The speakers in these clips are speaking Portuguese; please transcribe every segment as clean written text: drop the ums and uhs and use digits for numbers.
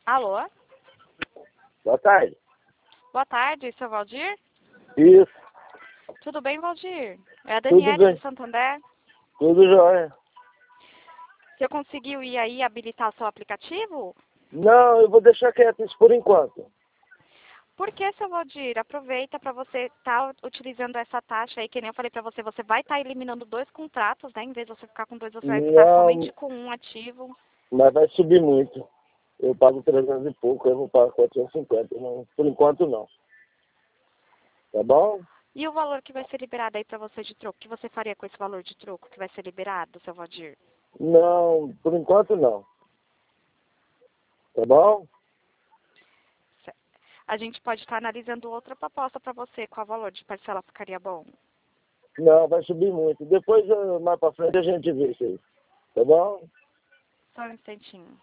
Alô? Boa tarde. Boa tarde, seu Valdir? Isso, Tudo bem, Valdir? É a tudo Daniela bem. do Santander. Tudo jóia. Você conseguiu ir aí habilitar o seu aplicativo? Não, eu vou deixar quieto isso por enquanto. Por que, seu Valdir? Aproveita para você estar utilizando essa taxa aí, que nem eu falei para você, você vai estar eliminando 2 contratos, né? Em vez de você ficar com 2, você vai ficar somente Não, com um ativo. mas vai subir muito. Eu pago 300 e pouco, eu vou pagar 450. Não, por enquanto não. Tá bom? E o valor que vai ser liberado aí para você de troco? O que você faria com esse valor de troco que vai ser liberado, seu Valdir? Não, por enquanto não. Tá bom? A gente pode estar analisando outra proposta para você. Qual valor de parcela ficaria bom? Não, vai subir muito. Depois, mais pra frente, a gente vê isso aí. Tá bom? Só um instantinho.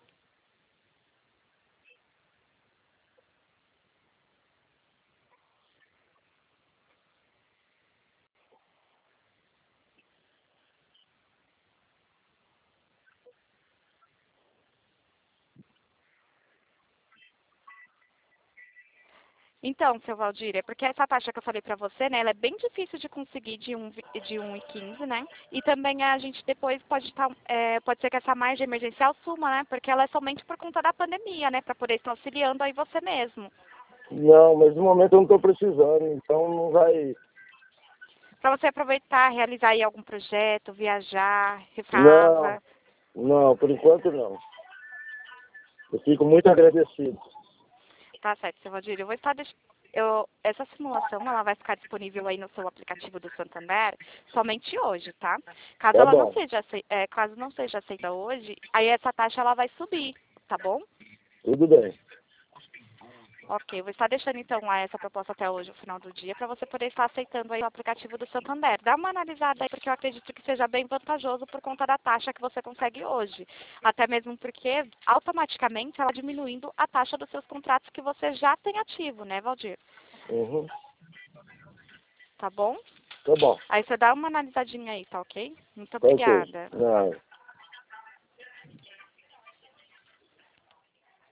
Então, seu Valdir, é porque essa taxa que eu falei para você, né, ela é bem difícil de conseguir de 1,15, né? E também a gente depois pode estar, pode ser que essa margem emergencial suma, né? Porque ela é somente por conta da pandemia, né? Para poder estar auxiliando aí você mesmo. Não, mas no momento eu não tô precisando, então não vai... Para você aproveitar, realizar aí algum projeto, viajar, Não, casa. não, por enquanto não. Eu fico muito agradecido. Tá certo, seu Valdir. Eu vou estar essa simulação ela vai ficar disponível aí no seu aplicativo do Santander somente hoje, tá? Caso Tá ela não bom, seja caso não seja aceita hoje, aí essa taxa ela vai subir, tá bom? tudo bem. Ok, eu vou estar deixando então lá essa proposta até hoje, no final do dia, para você poder estar aceitando aí o aplicativo do Santander. Dá uma analisada aí, porque eu acredito que seja bem vantajoso por conta da taxa que você consegue hoje. Até mesmo porque automaticamente ela diminuindo a taxa dos seus contratos que você já tem ativo, né, Valdir? Uhum. Tá bom? Tá bom, Aí você dá uma analisadinha aí, tá ok? Muito tá ok. obrigada. Não.